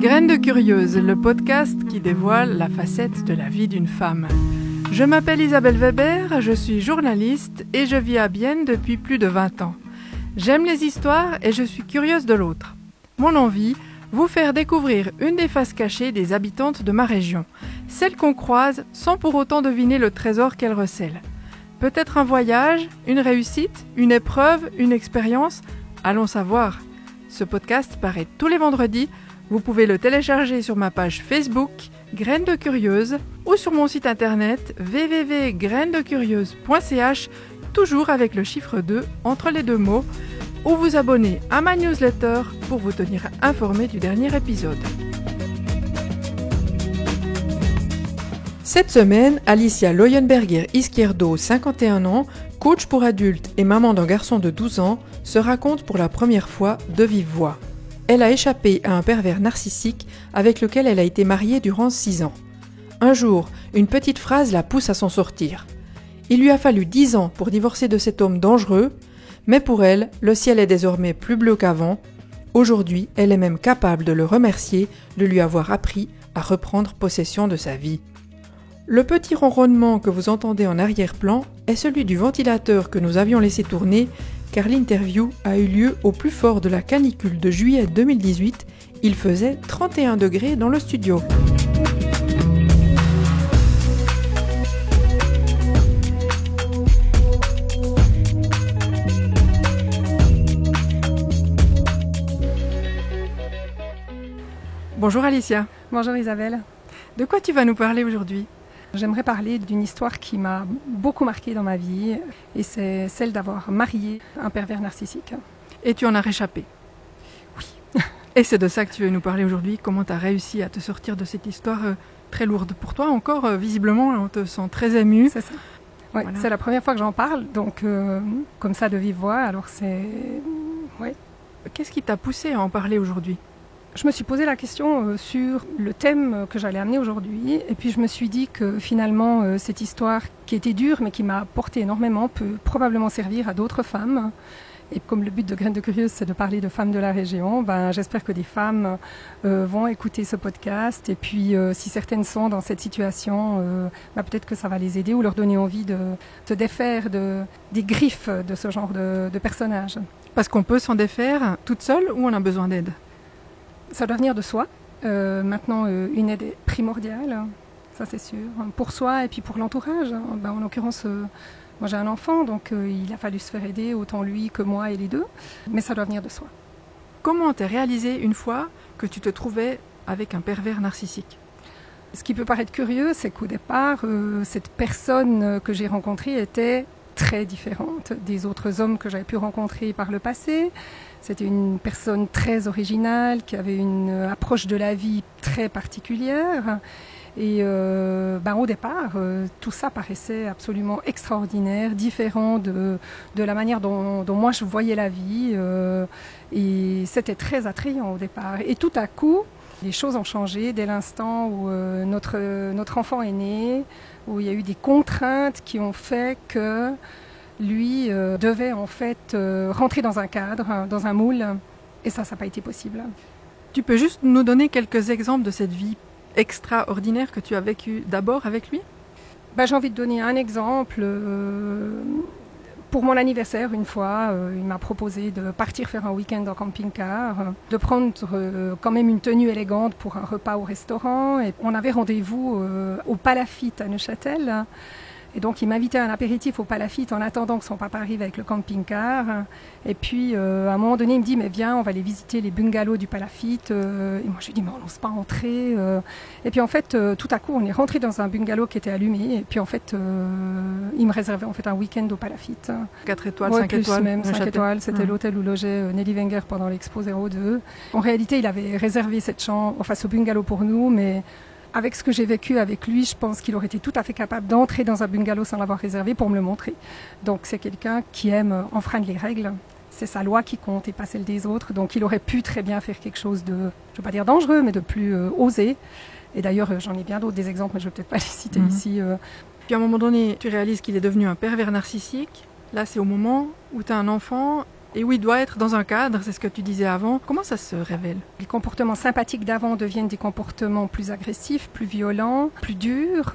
Graines de curieuse, le podcast qui dévoile la facette de la vie d'une femme. Je m'appelle Isabelle Weber, je suis journaliste et je vis à Bienne depuis plus de 20 ans. J'aime les histoires et je suis curieuse de l'autre. Mon envie, vous faire découvrir une des faces cachées des habitantes de ma région, celle qu'on croise sans pour autant deviner le trésor qu'elle recèle. Peut-être un voyage, une réussite, une épreuve, une expérience, allons savoir. Ce podcast paraît tous les vendredis. Vous pouvez le télécharger sur ma page Facebook, Graines de Curieuse, ou sur mon site internet www.grainesdecurieuse.ch, toujours avec le chiffre 2 entre les deux mots, ou vous abonner à ma newsletter pour vous tenir informé du dernier épisode. Cette semaine, Alicia Leuenberger-Izquierdo, 51 ans, coach pour adultes et maman d'un garçon de 12 ans, se raconte pour la première fois de vive voix. Elle a échappé à un pervers narcissique avec lequel elle a été mariée durant 6 ans. Un jour, une petite phrase la pousse à s'en sortir. Il lui a fallu 10 ans pour divorcer de cet homme dangereux, mais pour elle, le ciel est désormais plus bleu qu'avant. Aujourd'hui, elle est même capable de le remercier de lui avoir appris à reprendre possession de sa vie. Le petit ronronnement que vous entendez en arrière-plan est celui du ventilateur que nous avions laissé tourner, car l'interview a eu lieu au plus fort de la canicule de juillet 2018. Il faisait 31 degrés dans le studio. Bonjour Alicia. Bonjour Isabelle. De quoi tu vas nous parler aujourd'hui ? J'aimerais parler d'une histoire qui m'a beaucoup marquée dans ma vie, et c'est celle d'avoir marié un pervers narcissique. Et tu en as réchappé ? Oui. Et c'est de ça que tu veux nous parler aujourd'hui. Comment tu as réussi à te sortir de cette histoire très lourde pour toi encore, visiblement, on te sent très émue. C'est ça. Ouais, voilà. C'est la première fois que j'en parle, donc comme ça de vive voix, alors c'est... Ouais. Qu'est-ce qui t'a poussé à en parler aujourd'hui ? Je me suis posé la question sur le thème que j'allais amener aujourd'hui, et puis je me suis dit que finalement cette histoire qui était dure mais qui m'a apporté énormément peut probablement servir à d'autres femmes. Et comme le but de Graines de Curieuse c'est de parler de femmes de la région, j'espère que des femmes vont écouter ce podcast, et puis si certaines sont dans cette situation, peut-être que ça va les aider ou leur donner envie de se défaire des griffes de ce genre de personnages. Parce qu'on peut s'en défaire toute seule ou on a besoin d'aide ? Ça doit venir de soi. Maintenant, une aide est primordiale, ça c'est sûr, pour soi et puis pour l'entourage. En l'occurrence, moi j'ai un enfant, donc il a fallu se faire aider, autant lui que moi et les deux. Mais ça doit venir de soi. Comment t'es réalisé une fois que tu te trouvais avec un pervers narcissique ? Ce qui peut paraître curieux, c'est qu'au départ, cette personne que j'ai rencontrée était très différente des autres hommes que j'avais pu rencontrer par le passé. C'était une personne très originale, qui avait une approche de la vie très particulière. Et au départ, tout ça paraissait absolument extraordinaire, différent de la manière dont moi je voyais la vie. Et c'était très attrayant au départ. Et tout à coup, les choses ont changé dès l'instant où notre enfant est né, où il y a eu des contraintes qui ont fait que lui devait en fait rentrer dans un cadre, dans un moule, et ça n'a pas été possible. Tu peux juste nous donner quelques exemples de cette vie extraordinaire que tu as vécue d'abord avec lui ? J'ai envie de donner un exemple. Pour mon anniversaire, une fois, il m'a proposé de partir faire un week-end en camping-car, de prendre quand même une tenue élégante pour un repas au restaurant. Et on avait rendez-vous au Palafite à Neuchâtel. Et donc, il m'invitait à un apéritif au Palafite en attendant que son papa arrive avec le camping-car. Et puis, à un moment donné, il me dit « Mais viens, on va aller visiter les bungalows du Palafite. » Et moi, je lui dis « Mais on n'ose pas entrer. » Et puis, en fait, tout à coup, on est rentré dans un bungalow qui était allumé. Et puis, en fait, il me réservait en fait un week-end au Palafite. 4 étoiles, 5 étoiles. Même 5 étoiles. C'était l'hôtel où logeait Nelly Wenger pendant l'Expo 02. En réalité, il avait réservé cette chambre, enfin, ce bungalow pour nous, mais... Avec ce que j'ai vécu avec lui, je pense qu'il aurait été tout à fait capable d'entrer dans un bungalow sans l'avoir réservé pour me le montrer. Donc c'est quelqu'un qui aime enfreindre les règles. C'est sa loi qui compte et pas celle des autres. Donc il aurait pu très bien faire quelque chose de, je ne veux pas dire dangereux, mais de plus osé. Et d'ailleurs, j'en ai bien d'autres des exemples, mais je ne vais peut-être pas les citer ici. Puis à un moment donné, tu réalises qu'il est devenu un pervers narcissique. Là, c'est au moment où tu as un enfant Et où il doit être dans un cadre, c'est ce que tu disais avant. Comment ça se révèle? Les comportements sympathiques d'avant deviennent des comportements plus agressifs, plus violents, plus durs.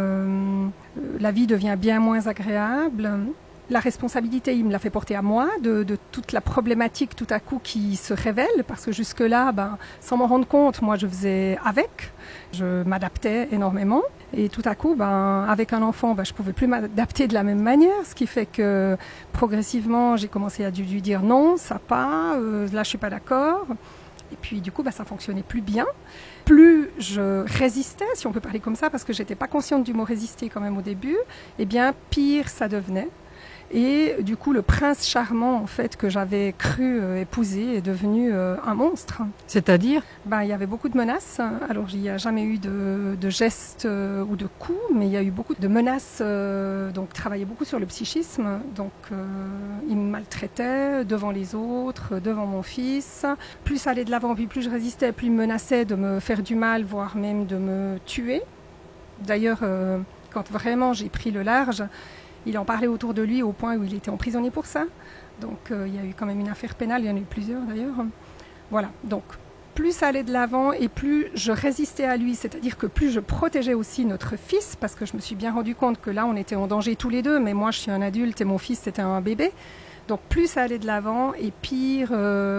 La vie devient bien moins agréable. La responsabilité, il me l'a fait porter à moi, de toute la problématique tout à coup qui se révèle, parce que jusque-là, sans m'en rendre compte, moi je faisais avec, je m'adaptais énormément, et tout à coup, avec un enfant, je pouvais plus m'adapter de la même manière, ce qui fait que progressivement, j'ai commencé à lui dire non, ça pas, là je suis pas d'accord, et puis du coup, ça fonctionnait plus bien. Plus je résistais, si on peut parler comme ça, parce que j'étais pas consciente du mot résister quand même au début, et bien pire ça devenait. Et du coup, le prince charmant, en fait, que j'avais cru épouser est devenu un monstre. C'est-à-dire? Il y avait beaucoup de menaces. Alors, il n'y a jamais eu de gestes ou de coups, mais il y a eu beaucoup de menaces. Donc, il travaillait beaucoup sur le psychisme. Donc, il me maltraitait devant les autres, devant mon fils. Plus ça allait de l'avant, puis plus je résistais, plus il me menaçait de me faire du mal, voire même de me tuer. D'ailleurs, quand vraiment j'ai pris le large, il en parlait autour de lui au point où il était emprisonné pour ça. Donc il y a eu quand même une affaire pénale, il y en a eu plusieurs d'ailleurs. Voilà, donc plus ça allait de l'avant et plus je résistais à lui, c'est-à-dire que plus je protégeais aussi notre fils, parce que je me suis bien rendu compte que là on était en danger tous les deux, mais moi je suis un adulte et mon fils c'était un bébé. Donc plus ça allait de l'avant et pire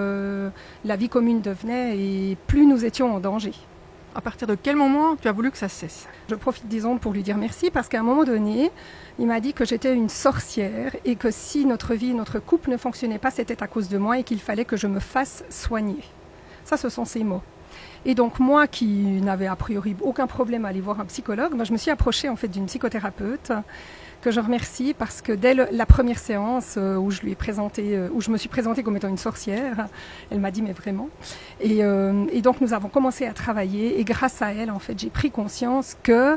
la vie commune devenait et plus nous étions en danger. À partir de quel moment tu as voulu que ça cesse? Je profite des ondes pour lui dire merci parce qu'à un moment donné, il m'a dit que j'étais une sorcière et que si notre vie, notre couple ne fonctionnait pas, c'était à cause de moi et qu'il fallait que je me fasse soigner. Ça, ce sont ses mots. Et donc moi, qui n'avais a priori aucun problème à aller voir un psychologue, je me suis approchée en fait d'une psychothérapeute que je remercie parce que dès la première séance où je lui ai présenté, où je me suis présentée comme étant une sorcière, elle m'a dit mais vraiment. Et donc nous avons commencé à travailler et grâce à elle en fait j'ai pris conscience que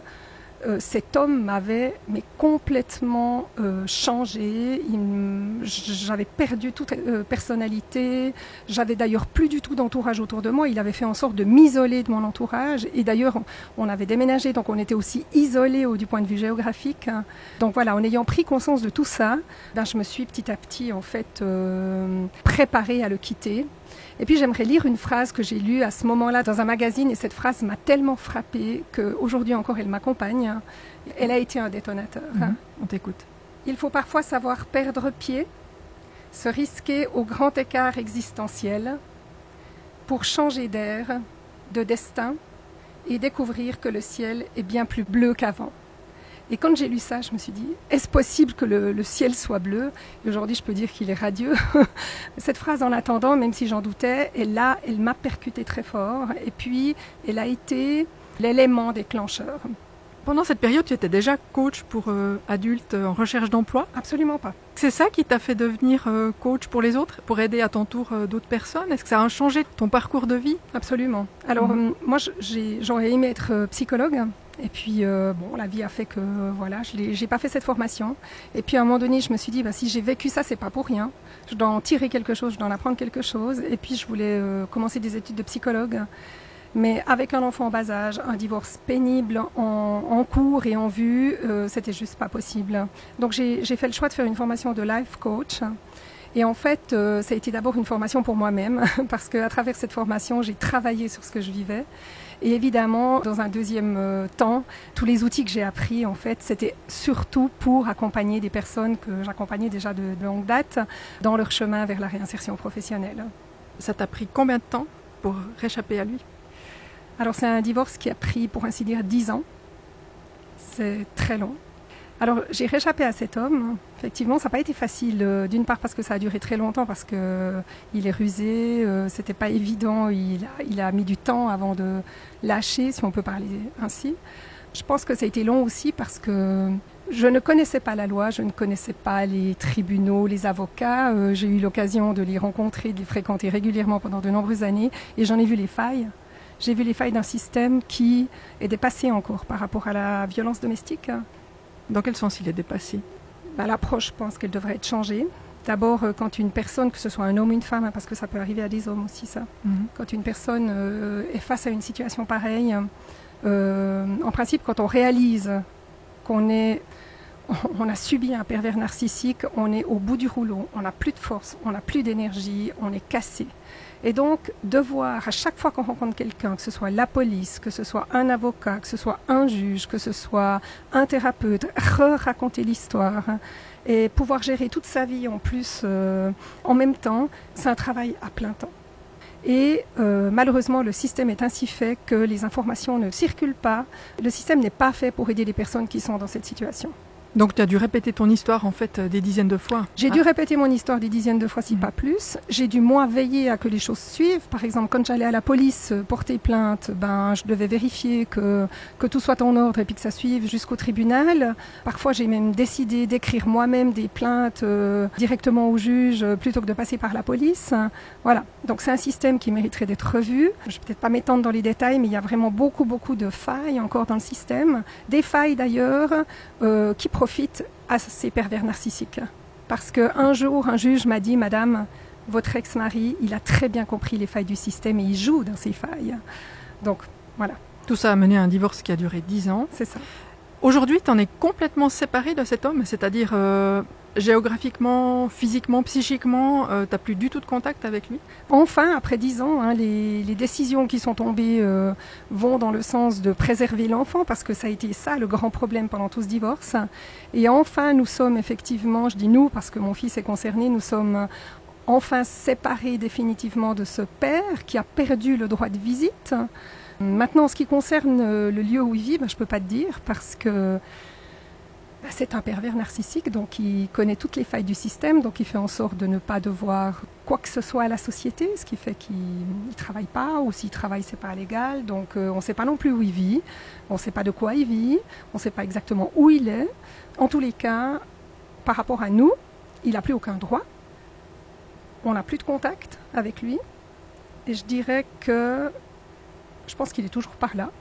cet homme m'avait complètement changé. J'avais perdu toute personnalité. J'avais d'ailleurs plus du tout d'entourage autour de moi. Il avait fait en sorte de m'isoler de mon entourage. Et d'ailleurs, on avait déménagé, donc on était aussi isolés du point de vue géographique. Donc voilà, en ayant pris conscience de tout ça, je me suis petit à petit en fait préparée à le quitter. Et puis j'aimerais lire une phrase que j'ai lue à ce moment-là dans un magazine et cette phrase m'a tellement frappée qu'aujourd'hui encore elle m'accompagne. Elle a été un détonateur. On t'écoute. Il faut parfois savoir perdre pied, se risquer au grand écart existentiel pour changer d'air, de destin et découvrir que le ciel est bien plus bleu qu'avant. Et quand j'ai lu ça, je me suis dit, est-ce possible que le ciel soit bleu? Et aujourd'hui, je peux dire qu'il est radieux. Cette phrase, en attendant, même si j'en doutais, elle m'a percuté très fort. Et puis, elle a été l'élément déclencheur. Pendant cette période, tu étais déjà coach pour adultes en recherche d'emploi? Absolument pas. C'est ça qui t'a fait devenir coach pour les autres, pour aider à ton tour d'autres personnes? Est-ce que ça a changé ton parcours de vie? Absolument. Alors, moi, j'aurais aimé être psychologue. Et puis, la vie a fait que, j'ai pas fait cette formation. Et puis, à un moment donné, je me suis dit, si j'ai vécu ça, c'est pas pour rien. Je dois en tirer quelque chose, je dois en apprendre quelque chose. Et puis, je voulais commencer des études de psychologue. Mais avec un enfant en bas âge, un divorce pénible en cours et en vue, c'était juste pas possible. Donc, j'ai fait le choix de faire une formation de life coach. Et en fait, ça a été d'abord une formation pour moi-même, parce qu'à travers cette formation, j'ai travaillé sur ce que je vivais. Et évidemment, dans un deuxième temps, tous les outils que j'ai appris, en fait, c'était surtout pour accompagner des personnes que j'accompagnais déjà de longue date dans leur chemin vers la réinsertion professionnelle. Ça t'a pris combien de temps pour réchapper à lui? Alors, c'est un divorce qui a pris, pour ainsi dire, 10 ans. C'est très long. Alors, j'ai réchappé à cet homme. Effectivement, ça n'a pas été facile. D'une part parce que ça a duré très longtemps, parce qu'il est rusé, c'était pas évident. Il a mis du temps avant de lâcher, si on peut parler ainsi. Je pense que ça a été long aussi parce que je ne connaissais pas la loi, je ne connaissais pas les tribunaux, les avocats. J'ai eu l'occasion de les rencontrer, de les fréquenter régulièrement pendant de nombreuses années, et j'en ai vu les failles. J'ai vu les failles d'un système qui est dépassé encore par rapport à la violence domestique. Dans quel sens il est dépassé? L'approche, je pense qu'elle devrait être changée. D'abord, quand une personne, que ce soit un homme ou une femme, parce que ça peut arriver à des hommes aussi, ça. Quand une personne est face à une situation pareille, en principe, quand on réalise qu'on est on a subi un pervers narcissique, on est au bout du rouleau, on n'a plus de force, on n'a plus d'énergie, on est cassé. Et donc, de voir à chaque fois qu'on rencontre quelqu'un, que ce soit la police, que ce soit un avocat, que ce soit un juge, que ce soit un thérapeute, raconter l'histoire et pouvoir gérer toute sa vie en plus en même temps, c'est un travail à plein temps. Et malheureusement, le système est ainsi fait que les informations ne circulent pas. Le système n'est pas fait pour aider les personnes qui sont dans cette situation. Donc tu as dû répéter ton histoire en fait des dizaines de fois. J'ai dû répéter mon histoire des dizaines de fois, si pas plus. J'ai dû moi veiller à que les choses suivent. Par exemple, quand j'allais à la police porter plainte, je devais vérifier que tout soit en ordre et puis que ça suive jusqu'au tribunal. Parfois, j'ai même décidé d'écrire moi-même des plaintes directement au juge plutôt que de passer par la police. Voilà. Donc c'est un système qui mériterait d'être revu. Je ne vais peut-être pas m'étendre dans les détails, mais il y a vraiment beaucoup de failles encore dans le système. Des failles d'ailleurs qui profitent à ces pervers narcissiques. Parce qu'un jour, un juge m'a dit « Madame, votre ex-mari, il a très bien compris les failles du système et il joue dans ces failles. » Donc, voilà. Tout ça a mené à un divorce qui a duré 10 ans. C'est ça. Aujourd'hui, tu en es complètement séparée de cet homme, c'est-à-dire géographiquement, physiquement, psychiquement, tu n'as plus du tout de contact avec lui? Enfin, après 10 ans, les décisions qui sont tombées vont dans le sens de préserver l'enfant, parce que ça a été ça le grand problème pendant tout ce divorce. Et enfin, nous sommes effectivement, je dis nous parce que mon fils est concerné, nous sommes enfin séparés définitivement de ce père qui a perdu le droit de visite. Maintenant, en ce qui concerne le lieu où il vit, je ne peux pas te dire parce que c'est un pervers narcissique, donc il connaît toutes les failles du système, donc il fait en sorte de ne pas devoir quoi que ce soit à la société, ce qui fait qu'il ne travaille pas, ou s'il travaille, c'est pas légal, donc on ne sait pas non plus où il vit, on ne sait pas de quoi il vit, on ne sait pas exactement où il est. En tous les cas, par rapport à nous, il n'a plus aucun droit, on n'a plus de contact avec lui, et je dirais que je pense qu'il est toujours par là.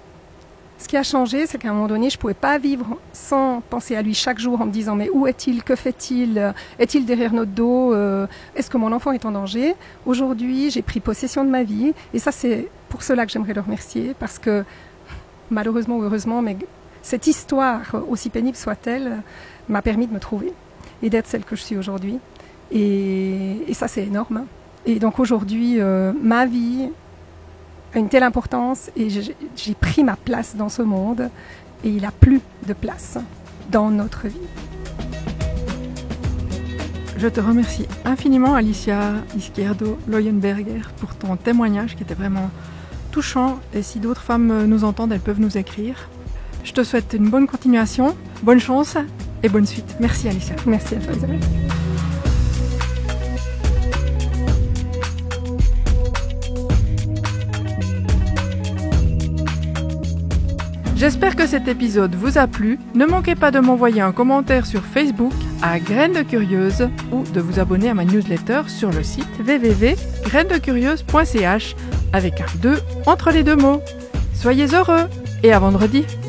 Ce qui a changé, c'est qu'à un moment donné, je ne pouvais pas vivre sans penser à lui chaque jour en me disant « Mais où est-il? Que fait-il? Est-il derrière notre dos? Est-ce que mon enfant est en danger ?» Aujourd'hui, j'ai pris possession de ma vie. Et ça, c'est pour cela que j'aimerais le remercier. Parce que, malheureusement ou heureusement, mais cette histoire, aussi pénible soit-elle, m'a permis de me trouver et d'être celle que je suis aujourd'hui. Et ça, c'est énorme. Et donc aujourd'hui, ma vie a une telle importance et j'ai pris ma place dans ce monde et il n'a plus de place dans notre vie. Je te remercie infiniment Alicia Izquierdo Leuenberger pour ton témoignage qui était vraiment touchant et si d'autres femmes nous entendent, elles peuvent nous écrire. Je te souhaite une bonne continuation, bonne chance et bonne suite. Merci Alicia. Merci à toi Isabelle. J'espère que cet épisode vous a plu. Ne manquez pas de m'envoyer un commentaire sur Facebook à Graines de Curieuse ou de vous abonner à ma newsletter sur le site www.grainesdecurieuse.ch avec un 2 entre les deux mots. Soyez heureux et à vendredi.